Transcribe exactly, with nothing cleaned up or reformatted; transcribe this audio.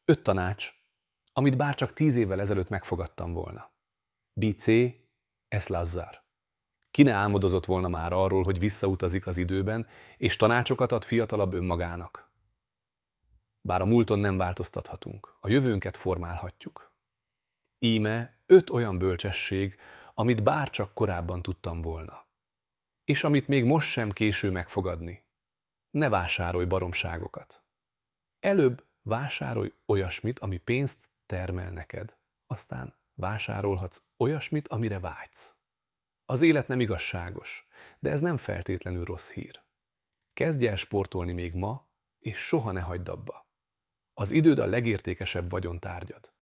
Öt tanács, amit bárcsak tíz évvel ezelőtt megfogadtam volna. B C. S. Lazzar. Ki ne álmodozott volna már arról, hogy visszautazik az időben, és tanácsokat ad fiatalabb önmagának. Bár a múlton nem változtathatunk, a jövőnket formálhatjuk. Íme öt olyan bölcsesség, amit bárcsak korábban tudtam volna. És amit még most sem késő megfogadni. Ne vásárolj baromságokat. Előbb vásárolj olyasmit, ami pénzt termel neked, aztán vásárolhatsz olyasmit, amire vágysz. Az élet nem igazságos, de ez nem feltétlenül rossz hír. Kezdj el sportolni még ma, és soha ne hagyd abba. Az időd a legértékesebb vagyontárgyad.